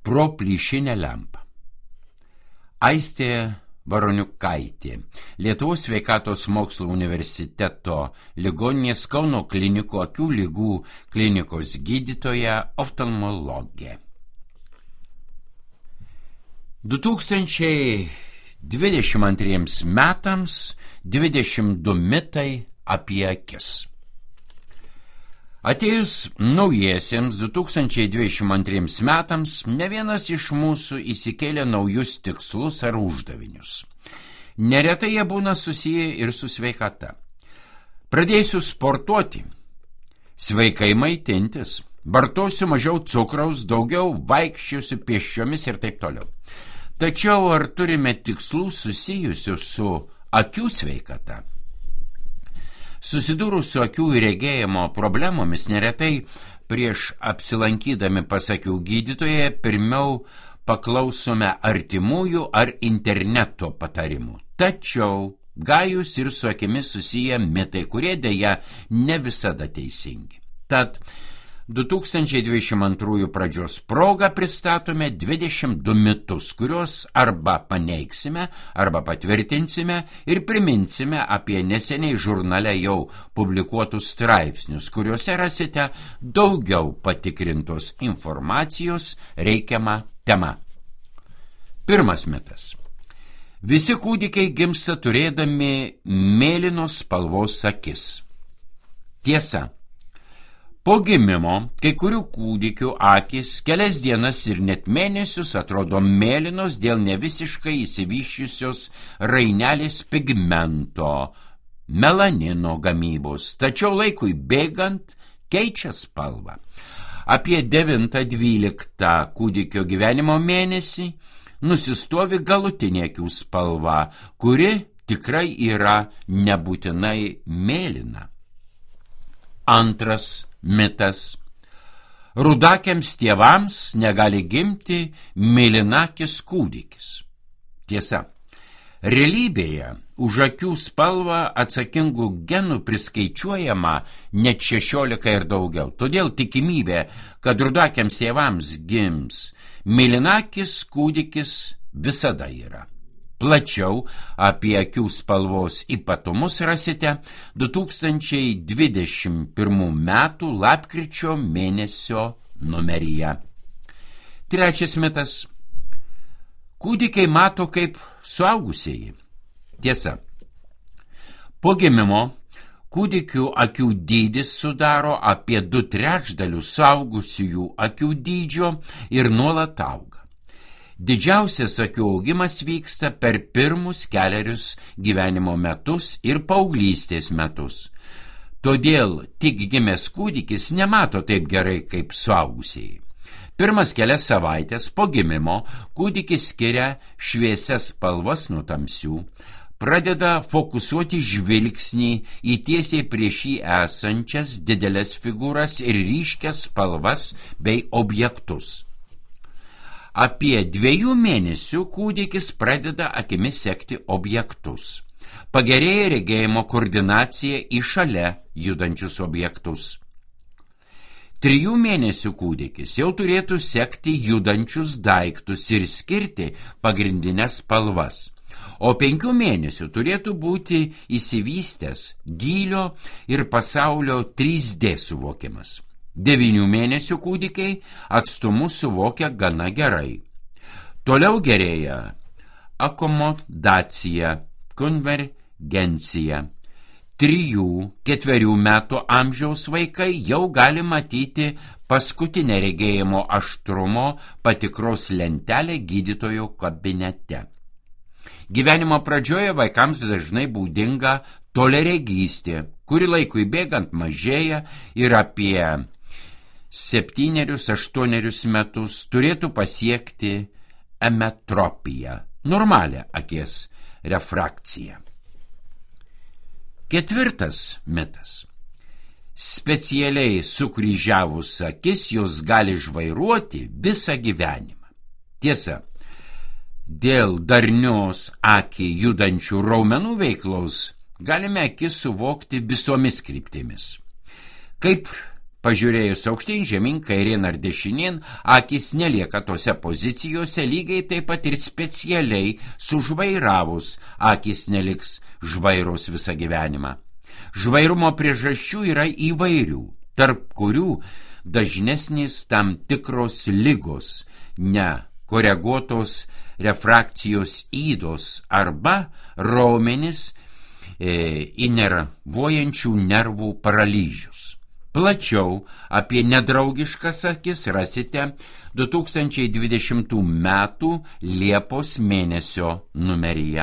pro plyšinę lempą. Aistė Varoniukaitė, Lietuvos sveikatos mokslo universiteto ligoninės Kauno klinikų akių ligų klinikos gydytoja, oftalmologė. 2022 metams 22 mitai apie akis. Atėjus naujiesiems 2022 metams, ne vienas iš mūsų įsikėlė naujus tikslus ar uždavinius. Neretai jie būna susiję ir su sveikata. Pradėsiu sportuoti, sveikai maitintis, vartosiu mažiau cukraus, daugiau vaikščiosiu pėsčiomis ir taip toliau. Tačiau ar turime tikslų susijusių su akių sveikata? Susidūrus su akių ir regėjimo problemomis neretai prieš apsilankydami pas akių gydytoje pirmiau paklausome artimųjų ar interneto patarimų. Tačiau gajus ir su akimis susiję mitai, kurie deja ne visada teisingi. Tad 2022 pradžios proga pristatome 22 mitus, kuriuos arba paneigsime, arba patvirtinsime ir priminsime apie neseniai žurnale jau publikuotus straipsnius, kuriuose rasite daugiau patikrintos informacijos reikiamą temą. Pirmas mitas. Visi kūdikiai gimsta turėdami mėlynos spalvos akis. Tiesa. Po gimimo kai kurių kūdikių akys kelias dienas ir net mėnesius atrodo mėlynos dėl nevisiškai išsivysčiusios rainelės pigmento, melanino gamybos, tačiau laikui bėgant keičia spalvą. Apie 9-12 kūdikio gyvenimo mėnesį nusistovi galutinė akių spalva, kuri tikrai yra nebūtinai mėlyna. Antras mitas. Rudakiams tėvams negali gimti mėlynakis kūdikis. Tiesa, realybėje už akių spalvą atsakingų genų priskaičiuojama net 16 ir daugiau. Todėl tikimybė, kad rudakiams tėvams gims mėlynakis kūdikis visada yra. Plačiau apie akių spalvos ypatumus rasite 2021 metų lapkričio mėnesio numeryje. Trečias mitas. Kūdikiai mato kaip suaugusieji. Tiesa. Po gimimo kūdikių akių dydis sudaro apie 2/3 suaugusiųjų akių dydžio ir nuolat auga. Didžiausias akių augimas vyksta per pirmus kelerius gyvenimo metus ir paauglystės metus. Todėl tik gimęs kūdikis nemato taip gerai kaip suaugusieji. Pirmas kelias savaitės po gimimo kūdikis skiria šviesias spalvas nuo tamsių, pradeda fokusuoti žvilgsnį į tiesiai prieš jį esančias didelės figūras ir ryškias spalvas bei objektus. Apie 2 mėnesių kūdikis pradeda akimis sekti objektus. Pagerėja regėjimo koordinacija į šalia judančius objektus. 3 mėnesių kūdikis jau turėtų sekti judančius daiktus ir skirti pagrindinės spalvas. O 5 mėnesių turėtų būti išsivystęs gylio ir pasaulio 3D suvokimas. 9 mėnesių kūdikiai atstumus suvokia gana gerai. Toliau gerėja akomodacija, konvergencija. 3-4 metų amžiaus vaikai jau gali matyti paskutinę regėjimo aštrumo patikros lentelę gydytojo kabinete. Gyvenimo pradžioje vaikams dažnai būdinga toliaregystė, kuri laikui bėgant mažėja ir apie 7-8 metus turėtų pasiekti emetropiją, normalią akies refrakciją. 4 mitas. Specialiai sukryžiavus akis jos gali žvairuoti visą gyvenimą. Tiesa, dėl darnios akį judančių raumenų veiklos galime akis suvokti visomis kryptimis. Kaip Pažiūrėjus aukštyn, žemyn, kairien ar dešinien, akis nelieka tose pozicijose, lygiai taip pat ir specialiai sužvairavus, akis neliks žvairos visą gyvenimą. Žvairumo priežasčių yra įvairių, tarp kurių dažnesnės tam tikros ligos, nekoreguotos refrakcijos ydos arba raumenis inervuojančių nervų paralyžius. Plačiau apie nedraugiškas akis rasite 2020 metų Liepos mėnesio numeryje.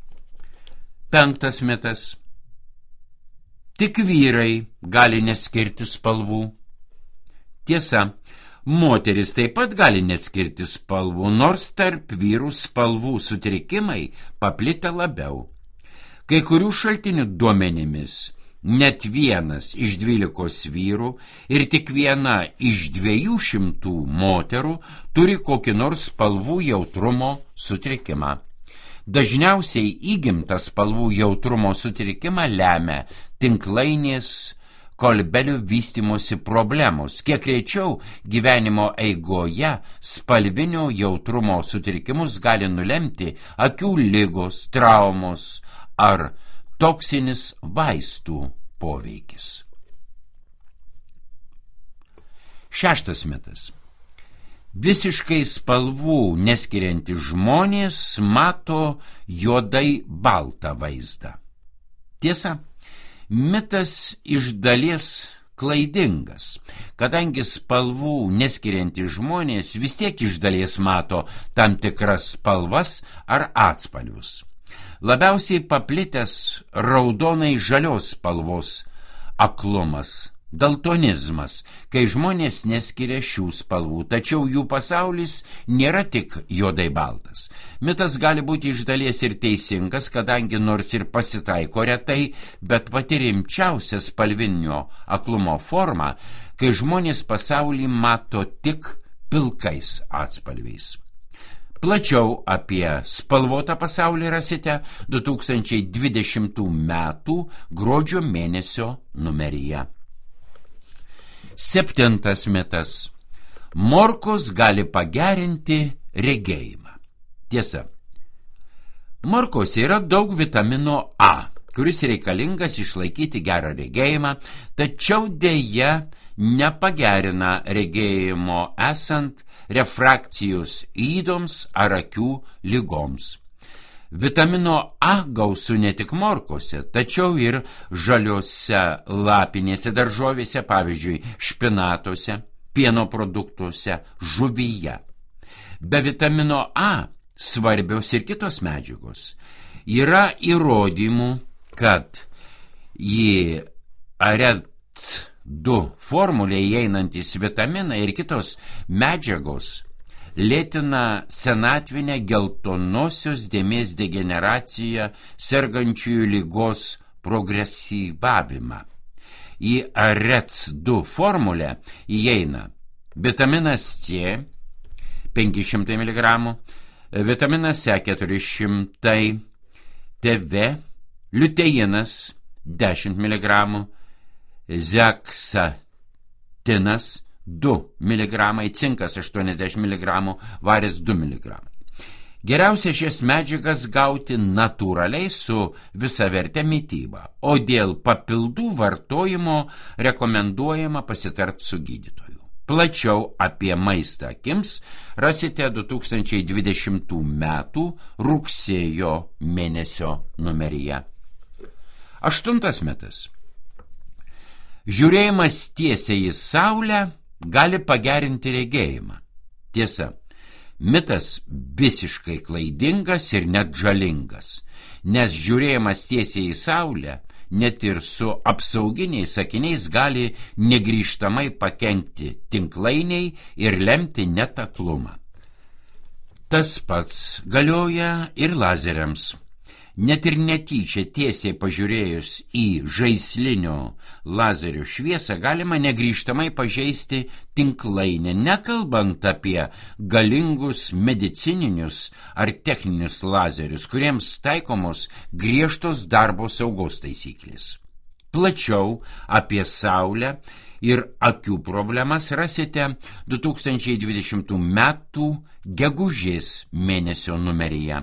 5 mitas. Tik vyrai gali neskirti spalvų. Tiesa, moteris taip pat gali neskirti spalvų, nors tarp vyrų spalvų sutrikimai paplitę labiau. Kai kurių šaltinių duomenimis net 1 iš 12 vyrų ir tik 1 iš 200 moterų turi kokį nors spalvų jautrumo sutrikimą. Dažniausiai įgimtą spalvų jautrumo sutrikimą lemia tinklainės kolbelių vystimosi problemos. Kiek rečiau gyvenimo eigoje spalvinio jautrumo sutrikimus gali nulemti akių ligos, traumos ar toksinis vaistų poveikis. 6 mitas. Visiškai spalvų neskiriantys žmonės mato juodai baltą vaizdą. Tiesa, mitas iš dalies klaidingas, kadangi spalvų neskiriantys žmonės vis tiek iš dalies mato tam tikras spalvas ar atspalvius. Labiausiai paplitęs raudonai žalios spalvos aklumas, daltonizmas, kai žmonės neskiria šių spalvų, tačiau jų pasaulis nėra tik juodai baltas. Mitas gali būti iš dalies ir teisingas, kadangi nors ir pasitaiko retai, bet pati rimčiausia spalvinio aklumo forma, kai žmonės pasaulį mato tik pilkais atspalviais. Plačiau apie spalvotą pasaulį rasite 2020 metų gruodžio mėnesio numeryje. 7 mitas. Morkos gali pagerinti regėjimą. Tiesa, morkose yra daug vitamino A, kuris reikalingas išlaikyti gerą regėjimą, tačiau dėja nepagerina regėjimo esant refrakcijos ydoms ar akių ligoms. Vitamino A gausu ne tik morkose, tačiau ir žaliose lapinėse daržovėse, pavyzdžiui, špinatuose, pieno produktuose, žuvyje. Be vitamino A svarbios ir kitos medžiagos. Yra įrodymų, kad į AREDS2 formulę įeinantys vitaminai ir kitos medžiagos lėtina senatvinę geltonosios dėmės degeneraciją sergančiųjų ligos progresyvavimą. Į AREDS2 formulę įeina vitaminas C 500 mg, vitaminas E 400, TV, liuteinas 10 mg, zeksatinas 2 mg, cinkas 80 mg, varis 2 mg. Geriausia šias medžiagas gauti natūraliai su visavertė mityba, o dėl papildų vartojimo rekomenduojama pasitarti su gydytoju. Plačiau apie maistą akims rasite 2020 metų rugsėjo mėnesio numeryje. 8 mitas. Žiūrėjimas tiesiai į saulę gali pagerinti regėjimą. Tiesa, mitas visiškai klaidingas ir net žalingas, nes žiūrėjimas tiesiai į saulę net ir su apsauginiais akiniais gali negrįžtamai pakenkti tinklainiai ir lemti net aklumą. Tas pats galioja ir lazeriams. Net ir netyčia tiesiai pažiūrėjus į žaislinio lazerio šviesą galima negrįžtamai pažeisti tinklainę, nekalbant apie galingus medicininius ar techninius lazerius, kuriems taikomos griežtos darbo saugos taisyklės. Plačiau apie saulę ir akių problemas rasite 2020 metų gegužės mėnesio numeryje.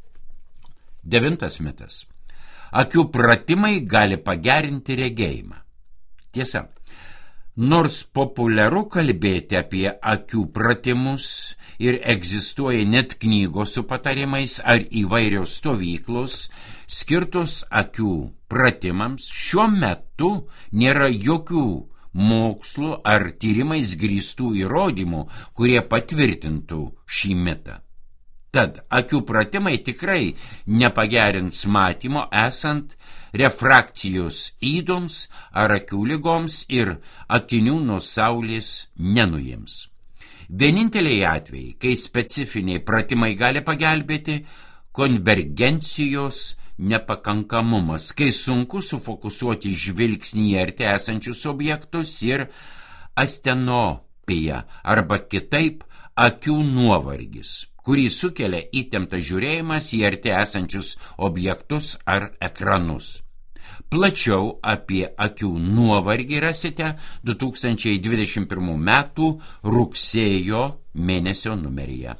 9 mitas. Akių pratimai gali pagerinti regėjimą. Tiesa, nors populiaru kalbėti apie akių pratimus ir egzistuoja net knygos su patarimais ar įvairios stovyklos skirtos akių pratimams, šiuo metu nėra jokių mokslo ar tyrimais grįstų įrodymų, kurie patvirtintų šį mitą. Tad akių pratimai tikrai nepagerins matymo esant refrakcijos ydoms ar akių ligoms ir akinių nuo saulės nenuims. Vieninteliai atvejai, kai specifiniai pratimai gali pagelbėti, konvergencijos nepakankamumas, kai sunku sufokusuoti žvilgsnį į arti esančius objektus ir astenopija arba kitaip akių nuovargis, kurį sukelia įtemptas žiūrėjimas į arti esančius objektus ar ekranus. Plačiau apie akių nuovargį rasite 2021 metų rugsėjo mėnesio numeryje.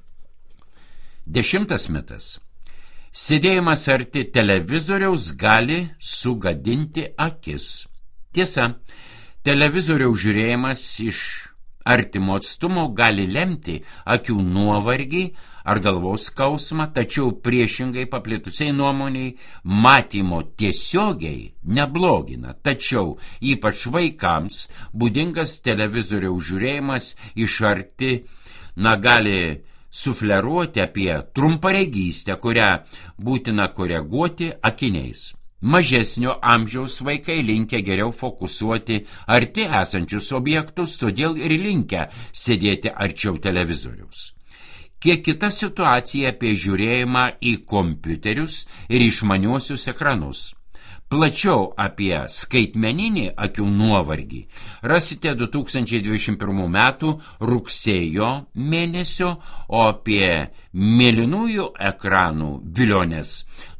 10 mitas. Sėdėjimas arti televizoriaus gali sugadinti akis. Tiesa, televizoriaus žiūrėjimas iš artimo atstumo gali lemti akių nuovargį ar galvos skausmą, tačiau priešingai paplitusiai nuomoniai matymo tiesiogiai neblogina. Tačiau ypač vaikams būdingas televizoriaus žiūrėjimas iš arti gali sufleruoti apie trumparegystę, kurią būtina koreguoti akiniais. Mažesnio amžiaus vaikai linkę geriau fokusuoti arti esančius objektus, todėl ir linkę sėdėti arčiau televizoriaus. Kiek kita situacija apie žiūrėjimą į kompiuterius ir išmaniuosius ekranus. Plačiau apie skaitmeninį akių nuovargį rasite 2021 metų rugsėjo mėnesio, o apie mėlynųjų ekranų vilionės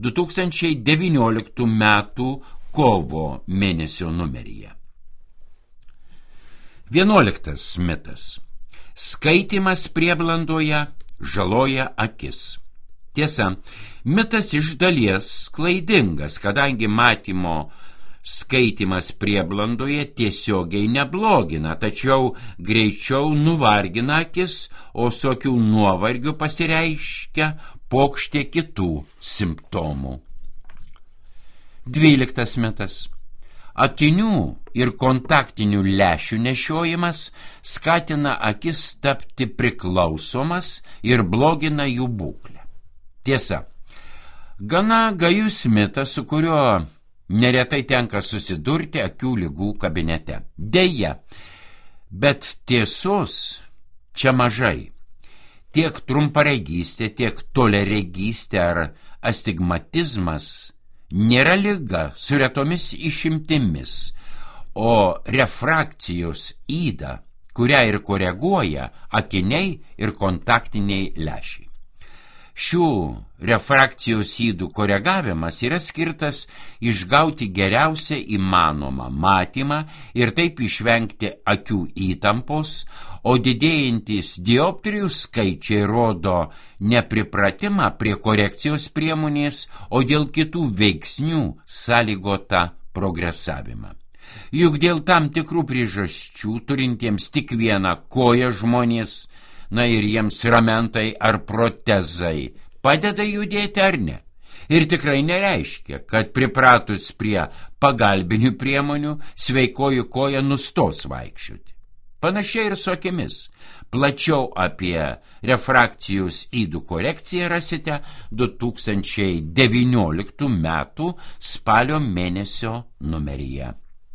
2019 metų kovo mėnesio numeryje. 11 mitas. Skaitymas prieblandoje žaloja akis. Tiesa, mitas iš dalies klaidingas, kadangi matymo skaitymas prieblandoje tiesiogiai neblogina, tačiau greičiau nuvargina akis, o su akių nuovargiu pasireiškia pokštė kitų simptomų. 12 mitas. Akinių ir kontaktinių lęšių nešiojimas skatina akis tapti priklausomas ir blogina jų būklę. Tiesa, gana gajus mitas, su kuriuo neretai tenka susidurti akių ligų kabinete. Deja, bet tiesos čia mažai. Tiek trumparegystė, tiek toliaregystė ar astigmatizmas nėra liga su retomis išimtimis, o refrakcijos yda, kurią ir koreguoja akiniai ir kontaktiniai lęšiai. Šių refrakcijos ydų koregavimas yra skirtas išgauti geriausią įmanomą matymą ir taip išvengti akių įtampos, o didėjantis dioptrijų skaičiai rodo nepripratimą prie korekcijos priemonės, o dėl kitų veiksnių sąlygotą progresavimą. Juk dėl tam tikrų priežasčių turintiems tik vieną koją žmonės, ir jiems ramentai ar protezai padeda judėti ar ne. Ir tikrai nereiškia, kad pripratus prie pagalbinių priemonių sveikoji koja nustos vaikščioti. Panašiai ir su akimis. Plačiau apie refrakcijos ydų korekciją rasite 2019 metų spalio mėnesio numeryje.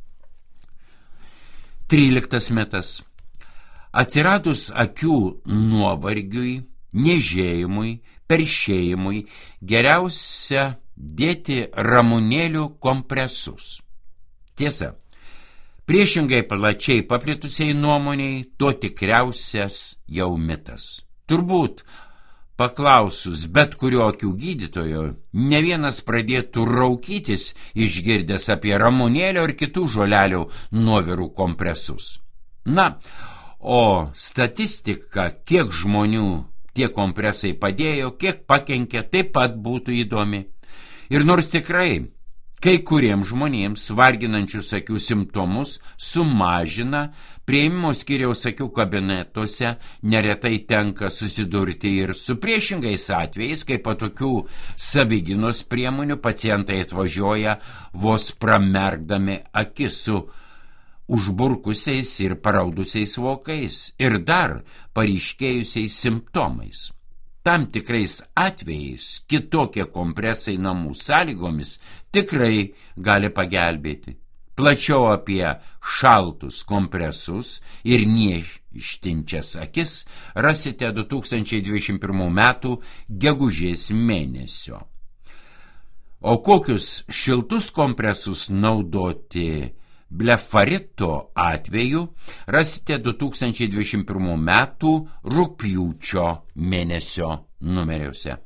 13 mitas. Atsiradus akių nuovargiui, niežėjimui, peršėjimui, geriausia dėti ramunėlių kompresus. Tiesa, priešingai plačiai paplitusiai nuomoniai, to tikriausias jau mitas. Turbūt Paklausus bet kurio akių gydytojo, ne vienas pradėtų raukytis, išgirdęs apie ramunėlio ir kitų žolelių nuovirų kompresus. Na, o statistika, kiek žmonių tie kompresai padėjo, kiek pakenkė, taip pat būtų įdomi. Ir nors tikrai kai kuriems žmonėms varginančius akių simptomus sumažina, priėmimo skyriaus akių kabinetuose neretai tenka susidurti ir su priešingais atvejais, kai po tokių savigynos priemonių pacientai atvažiuoja vos pramerkdami akis su užburkusiais ir paraudusiais vokais ir dar paryškėjusiais simptomais. Tam tikrais atvejais kitokie kompresai namų sąlygomis tikrai gali pagelbėti. Plačiau apie šaltus kompresus ir niežtinčias akis rasite 2021 metų gegužės mėnesio. O kokius šiltus kompresus naudoti blefarito atveju rasite 2021 metų rugpjūčio mėnesio numeriuose.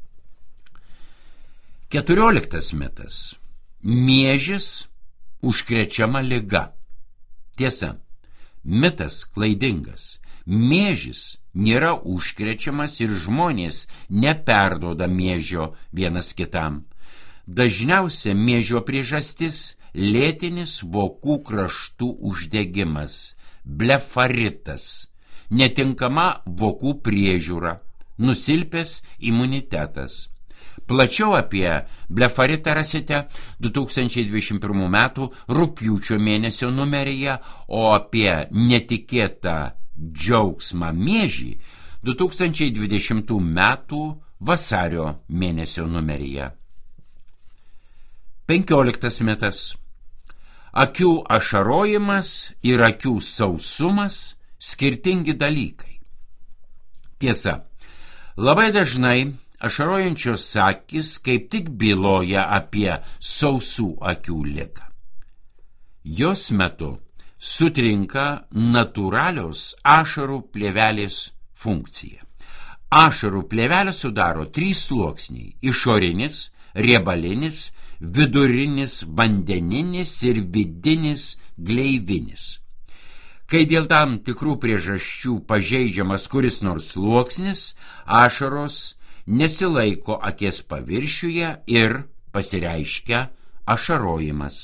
14 mitas. Miežis užkrečiama liga. Tiesa, mitas klaidingas. Miežis nėra užkrečiamas ir žmonės neperduoda miežio vienas kitam. Dažniausia miežio priežastis lėtinis vokų kraštų uždegimas, blefaritas, netinkama vokų priežiūra, nusilpęs imunitetas. Plačiau apie blefaritą rasite 2021 metų rugpjūčio mėnesio numeryje, o apie netikėtą džiaugsmą miežį 2020 metų vasario mėnesio numeryje. 15 mitas. Akių ašarojimas ir akių sausumas skirtingi dalykai. Tiesa, labai dažnai ašarojančios akys kaip tik byloja apie sausų akių ligą. Jos metu sutrinka natūralios ašarų plėvelės funkcija. Ašarų plėvelę sudaro 3 sluoksniai – išorinis, riebalinis, vidurinis vandeninis ir vidinis gleivinis. Kai dėl tam tikrų priežasčių pažeidžiamas kuris nors sluoksnis, ašaros nesilaiko akies paviršiuje ir pasireiškia ašarojimas.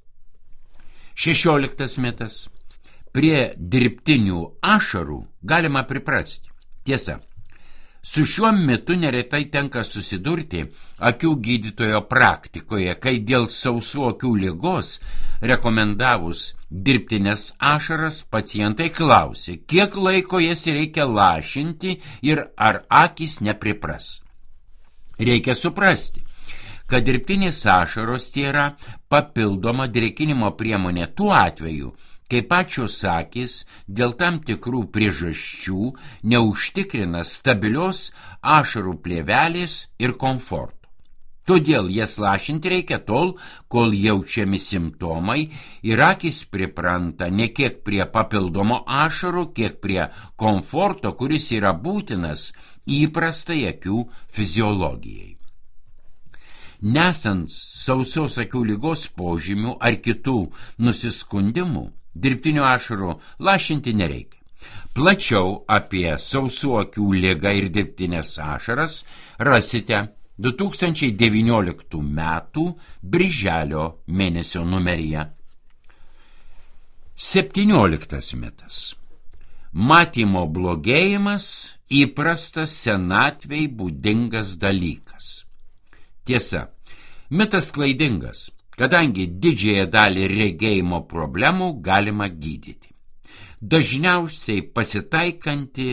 16 mitas. Prie dirbtinių ašarų galima priprasti. Tiesa, su šiuo mitu neretai tenka susidurti akių gydytojo praktikoje, kai dėl sausų akių ligos rekomendavus dirbtinės ašaras pacientai klausė, kiek laiko jas reikia lašinti ir ar akys nepripras. Reikia suprasti, kad dirbtinės ašaros tai yra papildoma drėkinimo priemonė tuo atveju, kai pačios akys dėl tam tikrų priežasčių neužtikrina stabilios ašarų plėvelės ir komforto. Todėl jas lašinti reikia tol, kol jaučiami simptomai ir akys pripranta ne kiek prie papildomo ašarų, kiek prie komforto, kuris yra būtinas įprastai akių fiziologijai. Nesant sausos akių ligos požymių ar kitų nusiskundimų, dirbtinių ašarų lašinti nereikia. Plačiau apie sausų akių ligą ir dirbtinės ašaras rasite 2019 metų birželio mėnesio numeryje. 17 mitas. Matymo blogėjimas įprastas senatvei būdingas dalykas. Tiesa, mitas klaidingas, kadangi didžiąją dalį regėjimo problemų galima gydyti. Dažniausiai pasitaikanti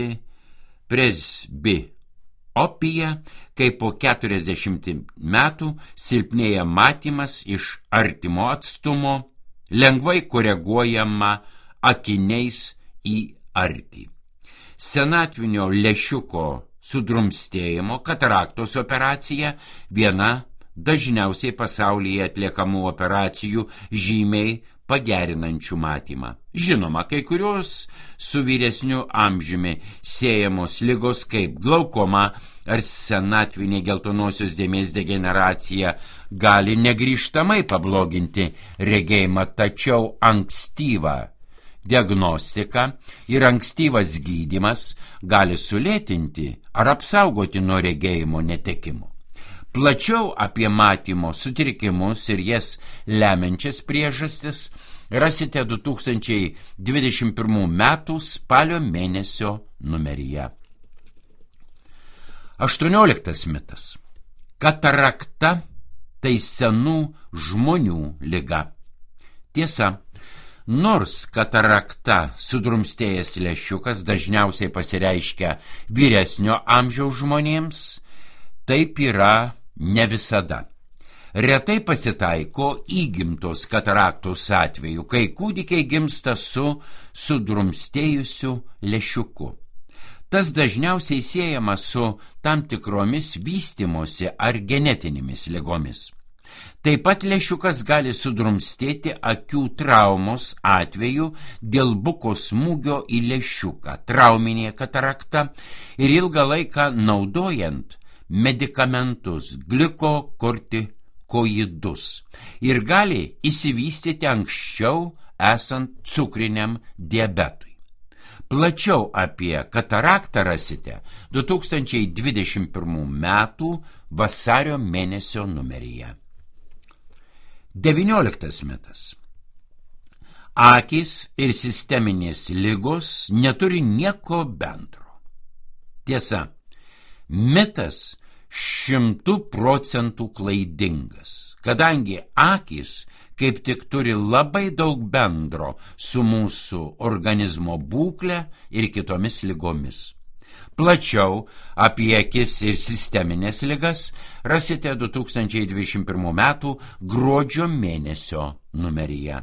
presbiopija, kai po 40 metų silpnėja matymas iš artimo atstumo, lengvai koreguojama akiniais į artį. Senatvinio lęšiuko sudrumstėjimo kataraktos operacija viena dažniausiai pasaulyje atliekamų operacijų žymiai pagerinančių matymą. Žinoma, kai kurios su vyresniu amžiumi siejamos ligos kaip glaukoma ar senatvinė geltonosios dėmės degeneracija gali negrįžtamai pabloginti regėjimą, tačiau ankstyva diagnostika ir ankstyvas gydymas gali sulėtinti ar apsaugoti nuo regėjimo netekimo. Plačiau apie matymo sutrikimus ir jas lemiančias priežastis rasite 2021 metų spalio mėnesio numeryje. 18 mitas. Katarakta tai senų žmonių liga. Tiesa, nors katarakta sudrumstėjęs lęšiukas dažniausiai pasireiškia vyresnio amžiaus žmonėms, taip yra ne visada. Retai pasitaiko įgimtos kataraktos atveju, kai kūdikiai gimsta su sudrumstėjusiu lęšiuku. Tas dažniausiai siejama su tam tikromis vystymosi ar genetinėmis ligomis. Taip pat lęšiukas gali sudrumstėti akių traumos atveju dėl buko smūgio į lęšiuką, trauminė katarakta ir ilgą laiką naudojant medikamentus glikokortikoidus ir gali įsivystyti anksčiau esant cukriniam diabetui. Plačiau apie kataraktą rasite 2021 metų vasario mėnesio numeryje. 19 mitas. Akys ir sisteminės ligos neturi nieko bendro. Tiesa, mitas 100% klaidingas, kadangi akys kaip tik turi labai daug bendro su mūsų organizmo būkle ir kitomis ligomis. Plačiau apie akis ir sisteminės ligas rasite 2021 metų gruodžio mėnesio numeryje.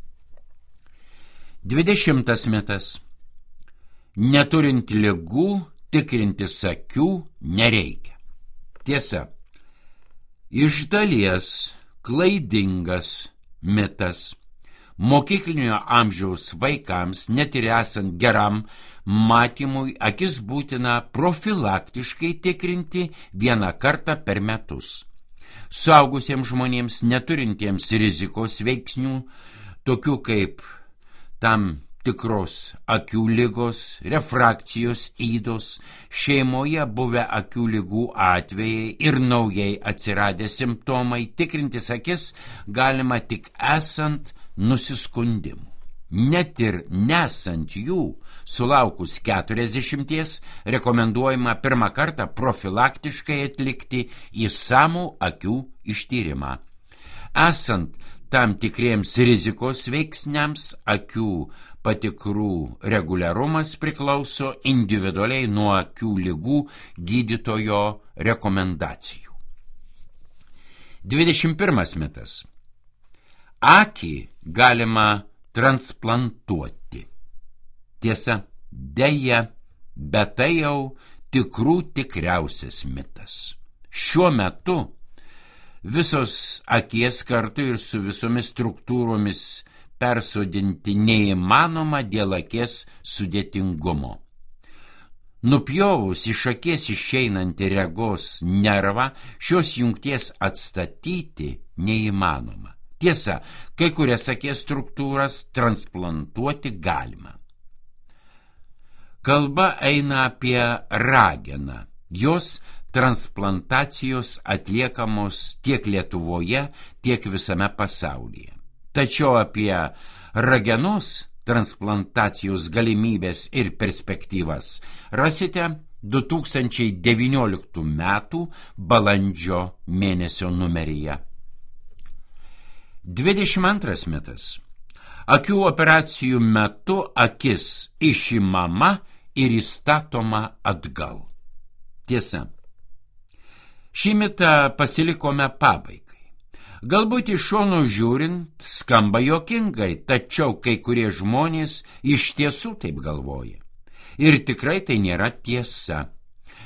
20 mitas. Neturint ligų, tikrintis akių nereikia. Tiesa, iš dalies klaidingas mitas. Mokyklinio amžiaus vaikams, net ir esant geram matymui, akis būtina profilaktiškai tikrinti vieną kartą per metus. Suaugusiems žmonėms neturintiems rizikos veiksnių, tokių kaip tam tikros akių ligos, refrakcijos ydos, šeimoje buvę akių ligų atvejai ir naujai atsiradę simptomai, tikrintis akis galima tik esant nusiskundimų. Net ir nesant jų, sulaukus 40, rekomenduojama pirmą kartą profilaktiškai atlikti išsamų akių ištyrimą. Esant tam tikriems rizikos veiksniams, akių patikrų reguliarumas priklauso individualiai nuo akių ligų gydytojo rekomendacijų. 21 mitas. Akį galima transplantuoti. Tiesa, deja, bet tai jau tikriausias mitas. Šiuo metu visos akies kartu ir su visomis struktūromis persodinti neįmanoma dėl akies sudėtingumo. Nupjovus iš akies išeinantį regos nervą, šios jungties atstatyti neįmanoma. Tiesa, kai kurias akies struktūras transplantuoti galima. Kalba eina apie rageną. Jos transplantacijos atliekamos tiek Lietuvoje, tiek visame pasaulyje. Tačiau apie ragenos transplantacijos galimybės ir perspektyvas rasite 2019 metų balandžio mėnesio numeryje. 22 mitas. Akių operacijų metu akis išimama ir įstatoma atgal. Tiesa, šį mitą pasilikome pabaigai. Galbūt iš šono žiūrint skamba juokingai, tačiau kai kurie žmonės iš tiesų taip galvoja. Ir tikrai tai nėra tiesa.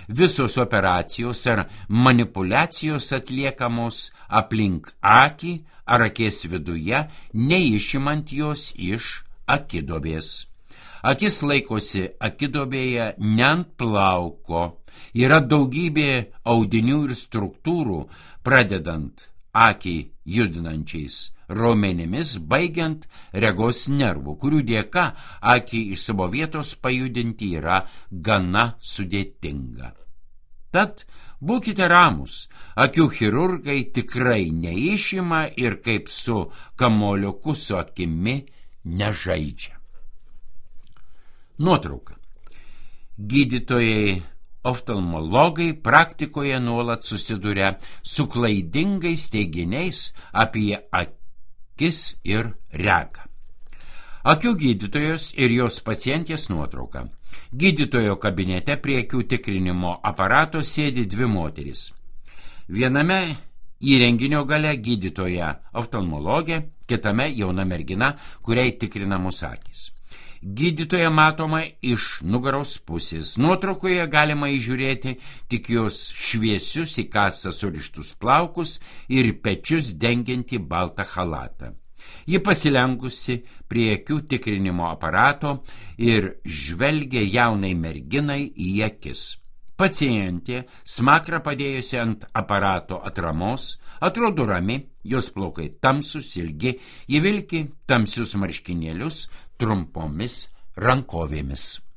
Visos operacijos ar manipulacijos atliekamos aplink akį ar akies viduje, neišimant jos iš akidobės. Akis laikosi akidobėje ne ant plauko. Yra daugybė audinių ir struktūrų, pradedant akį judinančiais raumenimis, baigiant regos nervų, kurių dėka akį iš savo vietos pajudinti yra gana sudėtinga. Tad būkite ramūs, akių chirurgai tikrai neišima ir kaip su kamoliuku su akimi nežaidžia. Nuotrauka. Gydytojai oftalmologai praktikoje nuolat susiduria su klaidingais teiginiais apie akis ir regą. Akių gydytojos ir jos pacientės nuotrauka. Gydytojo kabinete prie akių tikrinimo aparato sėdi dvi moterys. Viename įrenginio gale gydytoja oftalmologė, kitame jauna mergina, kuriai tikrinamos akys. Gydytoja matoma iš nugaros pusės. Nuotraukoje galima įžiūrėti tik jos šviesius į kasą surištus plaukus ir pečius dengiantį baltą chalatą. Ji pasilenkusi prie akių tikrinimo aparato ir žvelgia jaunai merginai į akis. Pacientė, smakrą padėjusi ant aparato atramos, atrodo rami, jos plaukai tamsus, ilgi, ji vilki tamsius marškinėlius trumpomis rankovėmis.